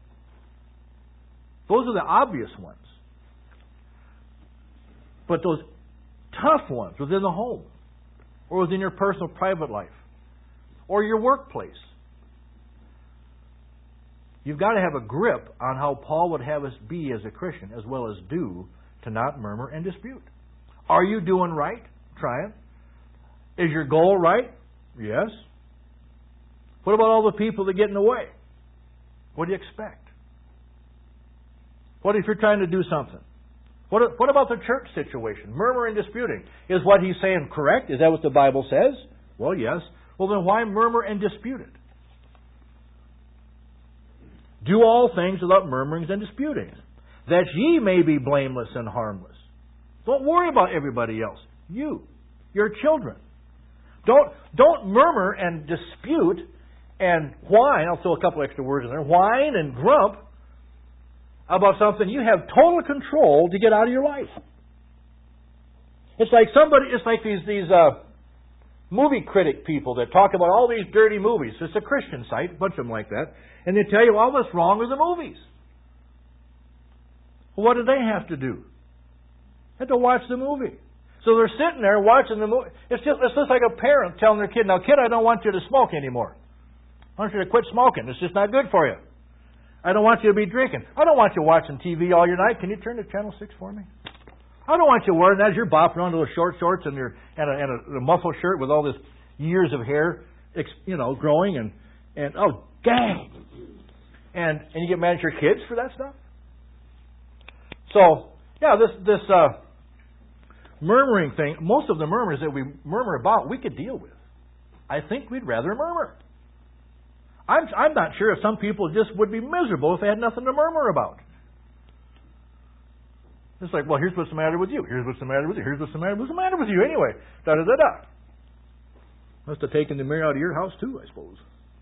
Those are the obvious ones. But those tough ones within the home, or within your personal private life, or your workplace, You've got to have a grip on how Paul would have us be as a Christian, as well as do, to not murmur and dispute. Are you doing right? Trying. Is your goal right? Yes. What about all the people that get in the way? What do you expect? What if you're trying to do something? What about the church situation? Murmuring and disputing. Is what he's saying correct? Is that what the Bible says? Well, yes. Well, then why murmur and dispute it? Do all things without murmurings and disputings, that ye may be blameless and harmless. Don't worry about everybody else. You, your children. Don't murmur and dispute and whine. I'll throw a couple extra words in there. Whine and grump about something you have total control to get out of your life. It's like these movie critic people that talk about all these dirty movies. It's a Christian site, a bunch of them like that, and they tell you all what's wrong with the movies. Well, what do they have to do? They have to watch the movie. So they're sitting there watching the movie. It's just like a parent telling their kid, "Now, kid, I don't want you to smoke anymore. I want you to quit smoking. It's just not good for you. I don't want you to be drinking. I don't want you watching TV all your night. Can you turn to Channel 6 for me? I don't want you wearing that as you're bopping around those short shorts and a muffle shirt with all this years of hair, growing and oh, dang! And you get mad at your kids for that stuff. So yeah, this murmuring thing. Most of the murmurs that we murmur about, we could deal with. I think we'd rather murmur. I'm not sure if some people just would be miserable if they had nothing to murmur about. It's like, well, here's what's the matter with you. Here's what's the matter with you. Here's what's the matter with you anyway. Da-da-da-da. Must have taken the mirror out of your house too, I suppose.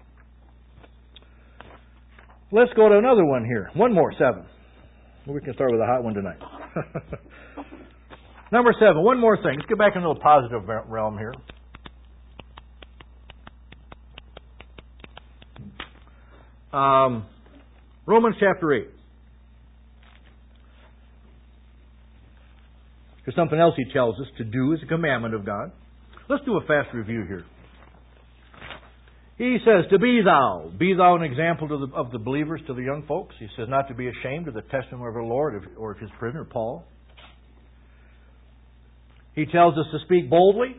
Let's go to another one here. One more, 7. We can start with a hot one tonight. Number 7, one more thing. Let's get back into the positive realm here. Romans chapter 8. There's something else he tells us to do as a commandment of God. Let's do a fast review here. He says, to be thou. Be thou an example of the believers to the young folks. He says not to be ashamed of the testimony of our Lord or of his prisoner, Paul. He tells us to speak boldly.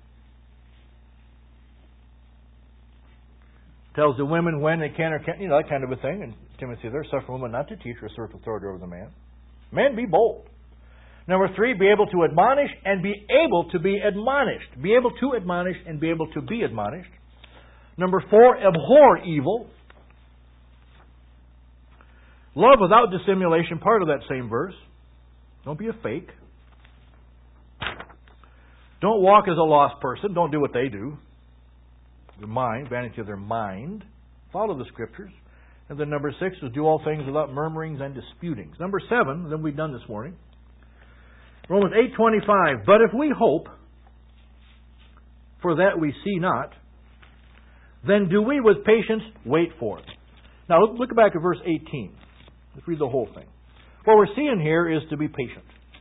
Tells the women when they can or can't, that kind of a thing. And Timothy there, suffer women not to teach or assert authority over the man. Men, be bold. Number 3, be able to admonish and be able to be admonished. Be able to admonish and be able to be admonished. Number 4, abhor evil. Love without dissimulation, part of that same verse. Don't be a fake. Don't walk as a lost person. Don't do what they do. Their mind, vanity of their mind. Follow the Scriptures. And then number 6 is do all things without murmurings and disputings. Number 7, then we've done this morning. Romans 8:25. But if we hope for that we see not, then do we with patience wait for it. Now look back at verse 18. Let's read the whole thing. What we're seeing here is to be patient.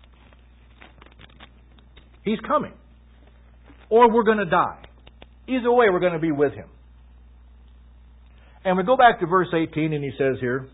He's coming. Or we're going to die. Either way, we're going to be with him. And we go back to verse 18, and he says here,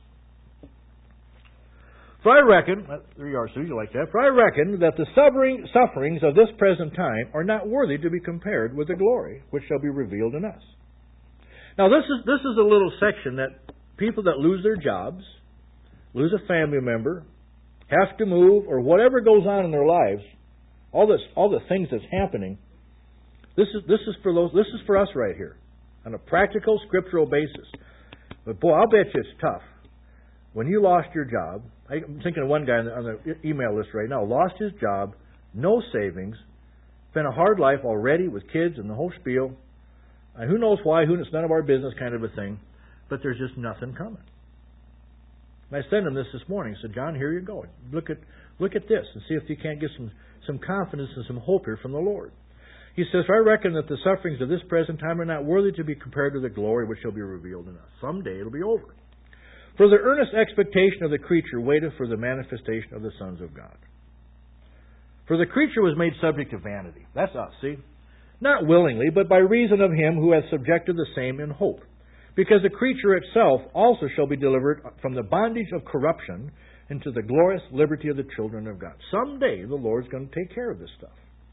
for I reckon, there you are, Sue, you like that. For I reckon that the sufferings of this present time are not worthy to be compared with the glory which shall be revealed in us. Now this is a little section that people that lose their jobs, lose a family member, have to move, or whatever goes on in their lives, all the things that's happening. This is for us right here, on a practical scriptural basis. But boy, I'll bet you it's tough. When you lost your job, I'm thinking of one guy on the email list right now, lost his job, no savings, been a hard life already with kids and the whole spiel. And who knows why, it's none of our business kind of a thing, but there's just nothing coming. And I sent him this morning. I said, John, here you go. Look at this and see if you can't get some confidence and some hope here from the Lord. He says, for I reckon that the sufferings of this present time are not worthy to be compared to the glory which shall be revealed in us. Someday it'll be over. For the earnest expectation of the creature waiteth for the manifestation of the sons of God. For the creature was made subject to vanity. That's us, see? Not willingly, but by reason of him who hath subjected the same in hope. because the creature itself also shall be delivered from the bondage of corruption into the glorious liberty of the children of God. Someday the Lord's going to take care of this stuff.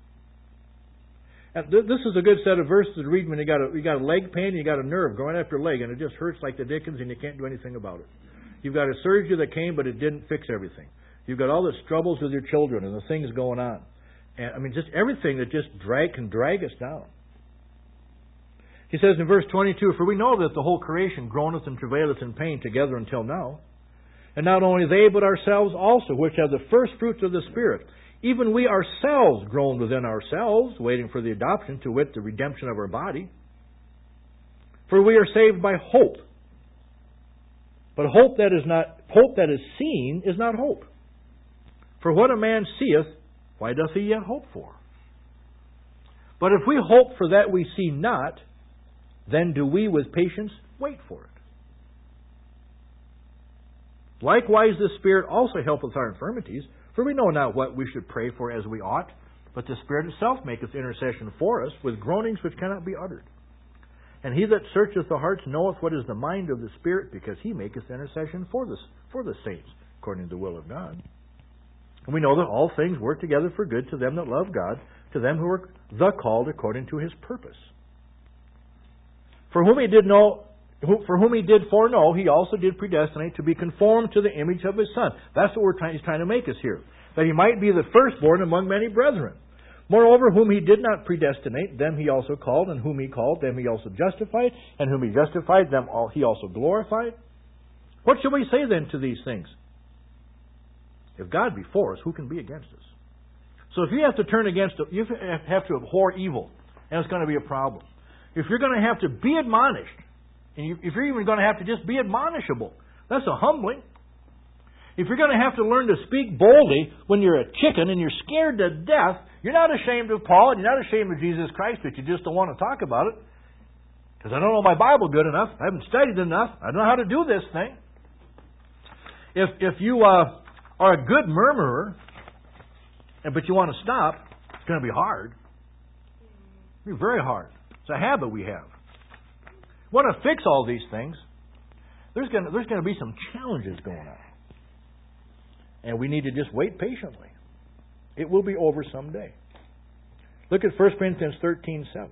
And this is a good set of verses to read when you got a leg pain and you got a nerve going up your leg and it just hurts like the dickens and you can't do anything about it. You've got a surgery that came but it didn't fix everything. You've got all the troubles with your children and the things going on. And I mean, just everything that just can drag us down. He says in verse 22, "For we know that the whole creation groaneth and travaileth in pain together until now. And not only they, but ourselves also, which have the first fruits of the Spirit, even we ourselves groan within ourselves, waiting for the adoption, to wit, the redemption of our body. For we are saved by hope. But hope that is seen is not hope. For what a man seeth, why doth he yet hope for? But if we hope for that we see not, then do we with patience wait for it. Likewise the Spirit also helpeth our infirmities, for we know not what we should pray for as we ought, but the Spirit itself maketh intercession for us with groanings which cannot be uttered. And he that searcheth the hearts knoweth what is the mind of the Spirit, because he maketh intercession for the saints, according to the will of God. And we know that all things work together for good to them that love God, to them who are the called according to His purpose. For whom He did foreknow, He also did predestinate to be conformed to the image of His Son." That's what He's trying to make us here. That He might be the firstborn among many brethren. "Moreover, whom He did not predestinate, them He also called, and whom He called, them He also justified, and whom He justified, them He also glorified. What shall we say then to these things? If God be for us, who can be against us?" So if you have to turn against it, you have to abhor evil, and it's going to be a problem. If you're going to have to be admonished, and if you're even going to have to just be admonishable, that's a humbling. If you're going to have to learn to speak boldly when you're a chicken and you're scared to death, you're not ashamed of Paul and you're not ashamed of Jesus Christ, but you just don't want to talk about it. Because I don't know my Bible good enough. I haven't studied enough. I don't know how to do this thing. If you are a good murmurer, but you want to stop, it's going to be hard. It'll be very hard. It's a habit we have. We want to fix all these things. There's going to be some challenges going on. And we need to just wait patiently. It will be over someday. Look at 1 Corinthians 13:7.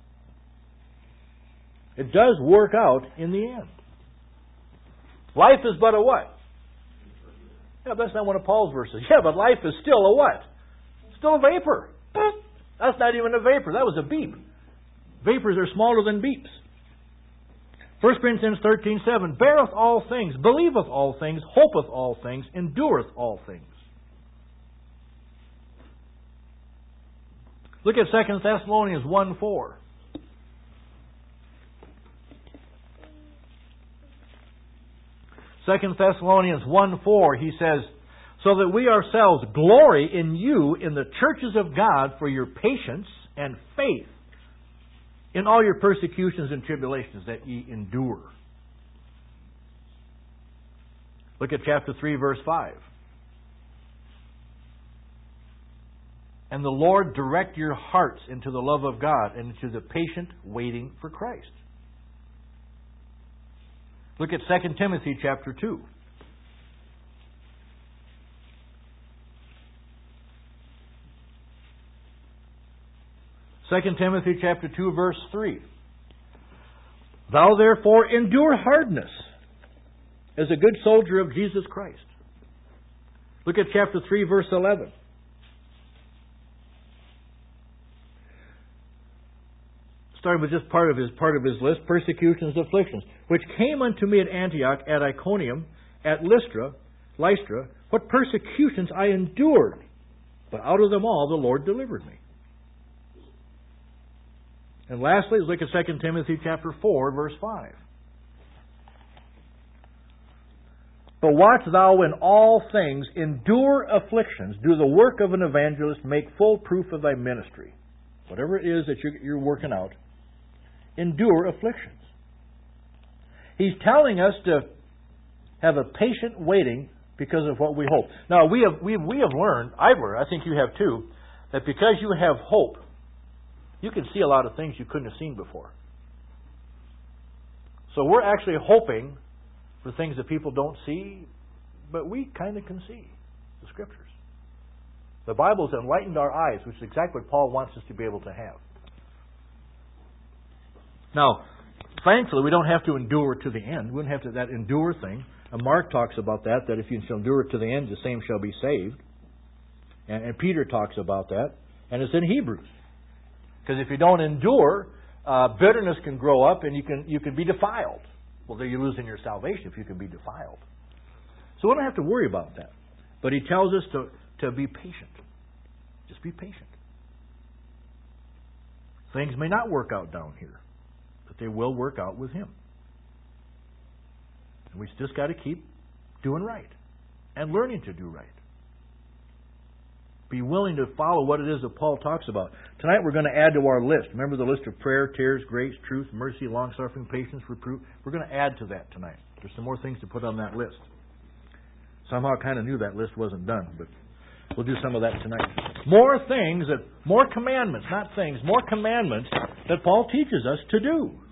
It does work out in the end. Life is but a what? Yeah, that's not one of Paul's verses. Yeah, but life is still a what? Still a vapor. That's not even a vapor. That was a beep. Vapors are smaller than beeps. 1 Corinthians 13:7. "Beareth all things, believeth all things, hopeth all things, endureth all things." Look at 2 Thessalonians 1:4. Second Thessalonians 1:4, he says, "So that we ourselves glory in you in the churches of God for your patience and faith in all your persecutions and tribulations that ye endure." Look at chapter 3, verse 5. "And the Lord direct your hearts into the love of God and into the patient waiting for Christ." Look at 2 Timothy chapter 2. Second Timothy chapter 2, verse 3. "Thou therefore endure hardness as a good soldier of Jesus Christ." Look at chapter 3, verse 11. Starting with just part of his list, "Persecutions, afflictions, which came unto me at Antioch, at Iconium, at Lystra, what persecutions I endured, but out of them all the Lord delivered me." And lastly, look at 2 Timothy chapter 4, verse 5. "But watch thou in all things, endure afflictions, do the work of an evangelist, make full proof of thy ministry." Whatever it is that you're working out, endure afflictions. He's telling us to have a patient waiting because of what we hope. Now, we have learned, I've learned, I think you have too, that because you have hope, you can see a lot of things you couldn't have seen before. So we're actually hoping for things that people don't see, but we kind of can see the Scriptures. The Bible's enlightened our eyes, which is exactly what Paul wants us to be able to have. Now, thankfully, we don't have to endure to the end. We don't have to that endure thing. And Mark talks about that if you shall endure to the end, the same shall be saved. And Peter talks about that. And it's in Hebrews. Because if you don't endure, bitterness can grow up and you can be defiled. Well, then you're losing your salvation if you can be defiled. So we don't have to worry about that. But he tells us to be patient. Just be patient. Things may not work out down here, but they will work out with Him. And we just got to keep doing right and learning to do right. Be willing to follow what it is that Paul talks about. Tonight we're going to add to our list. Remember the list of prayer, tears, grace, truth, mercy, long-suffering, patience, reproof? We're going to add to that tonight. There's some more things to put on that list. Somehow I kind of knew that list wasn't done, but we'll do some of that tonight. More commandments, not things, more commandments that Paul teaches us to do.